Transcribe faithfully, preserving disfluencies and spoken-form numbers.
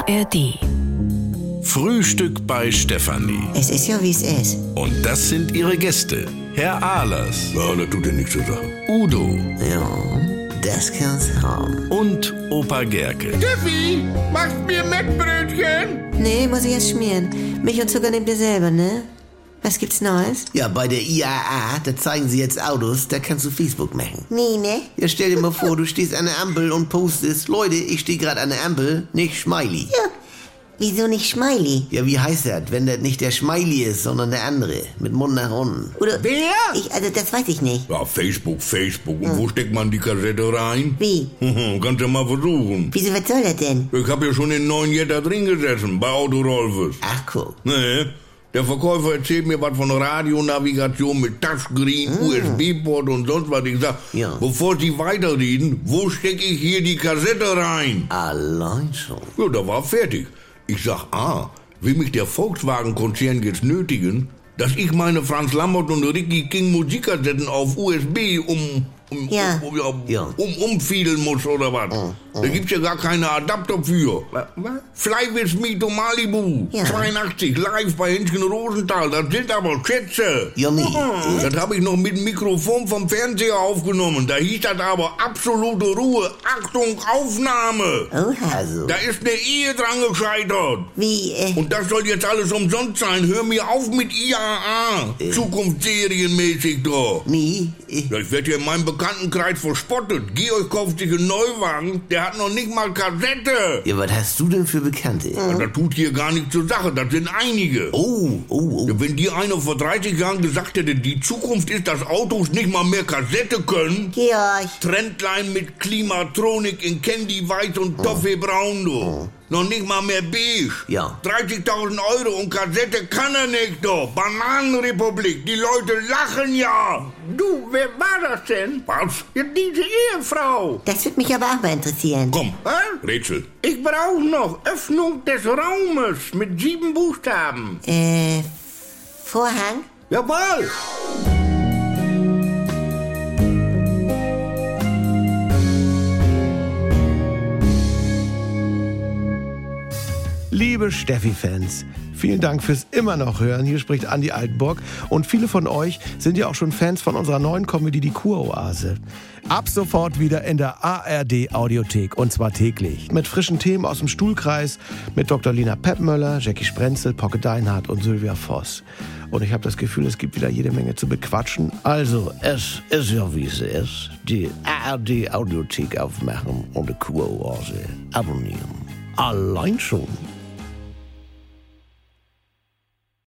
A R D. Frühstück bei Stefanie. Es ist ja, wie es ist. Und das sind ihre Gäste. Herr Ahlers. Ja, das tut ja nichts zur Sache. Udo. Ja, das kann's haben. Und Opa Gerke. Steffi, machst mir Mettbrötchen? Nee, muss ich erst schmieren. Milch und Zucker nehmt ihr selber, ne? Was gibt's Neues? Ja, bei der I A A, da zeigen sie jetzt Autos, da kannst du Facebook machen. Nee, ne? Ja, stell dir mal vor, du stehst an der Ampel und postest, Leute, ich stehe gerade an der Ampel, nicht Smiley. Ja. Wieso nicht Smiley? Ja, wie heißt das, wenn das nicht der Smiley ist, sondern der andere, mit Mund nach unten? Oder Wer? Ich, also das weiß ich nicht. Ja, Facebook, Facebook. Und wo steckt man die Kassette rein? Wie? Kannst du mal versuchen. Wieso, was soll das denn? Ich hab ja schon in neun Jetta drin gesessen, bei Autorolfes. Ach, guck. Nee, der Verkäufer erzählt mir was von Radionavigation mit Touchscreen, U S B-Port und sonst was. Ich sag, Ja. bevor Sie weiterreden, wo stecke ich hier die Kassette rein? Allein schon. Ja, da war fertig. Ich sag, ah, will mich der Volkswagen-Konzern jetzt nötigen, dass ich meine Franz Lambert und Ricky King Musikkassetten auf U S B um, um, Ja. um, ja, Ja. um umfiedeln muss oder was? Da gibt's ja gar keine Adapter für. Fly with me to Malibu. Ja. zweiundachtzig, live bei Henschen Rosenthal. Das sind aber Schätze. Ja, nee. Das habe ich noch mit dem Mikrofon vom Fernseher aufgenommen. Da hieß das aber absolute Ruhe. Achtung, Aufnahme. Oha. Also, Da ist eine Ehe dran gescheitert. Wie, äh, Und das soll jetzt alles umsonst sein. Hör mir auf mit I A A. Zukunftsserienmäßig doch. nee, äh, Ja, ich werde ja in meinem Bekanntenkreis verspottet. Georg kauft sich einen Neuwagen, der hat noch nicht mal Kassette. ja, was hast du denn für Bekannte? Und das tut hier gar nichts zur Sache, das sind einige. Oh, oh, oh. Ja, wenn dir einer vor dreißig Jahren gesagt hätte, die Zukunft ist, dass Autos nicht mal mehr Kassette können, Georg. Trendline mit Klimatronik in Candy Weiß und Toffee Braun, du. Noch nicht mal mehr beige. Ja. dreißigtausend Euro und Kassette kann er nicht, doch. Bananenrepublik, die Leute lachen ja. Du, wer war das denn? Was? Ja, diese Ehefrau. Das würde mich aber auch mal interessieren. Komm, Hä? Rätsel. Ich brauche noch Öffnung des Raumes mit sieben Buchstaben. Äh, Vorhang? Jawohl. Liebe Steffi-Fans, vielen Dank fürs immer noch hören. Hier spricht Andi Altenburg. Und viele von euch sind ja auch schon Fans von unserer neuen Comedy Die Kuroase. Ab sofort wieder in der A R D-Audiothek und zwar täglich. Mit frischen Themen aus dem Stuhlkreis, mit Doktor Lina Peppmöller, Jackie Sprenzel, Pocke Deinhardt und Sylvia Voss. Und ich habe das Gefühl, es gibt wieder jede Menge zu bequatschen. Also, es ist ja wie es ist. Die A R D-Audiothek aufmachen und die Kuroase abonnieren. Allein schon.